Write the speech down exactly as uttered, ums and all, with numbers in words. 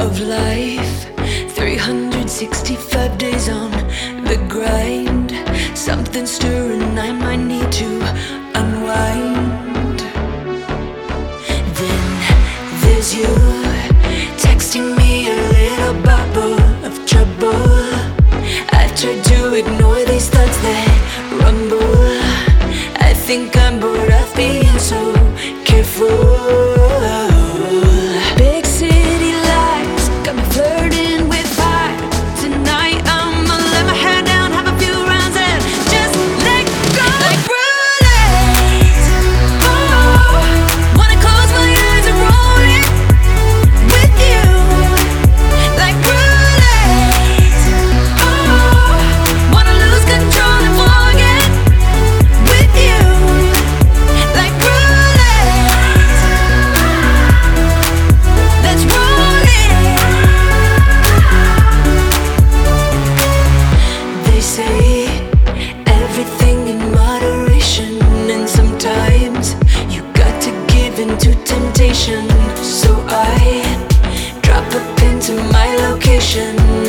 of life, three hundred sixty-five days on the grind. Something stirring, I might need to unwind. Then there's you, texting me a little bubble of trouble. I've tried to ignore these thoughts that rumble. I think I'm bored of being so careful. Big city lights got me flirting with fire. Tonight I'ma let my hair down, have a few rounds and just let go. Like roulette. Oh, wanna close my eyes and roll it with you. Like roulette. Oh, wanna lose control and forget with you. Like roulette. Let's roll it. They say everything in moderation, and sometimes you got to give in to temptation. So I drop up into my location.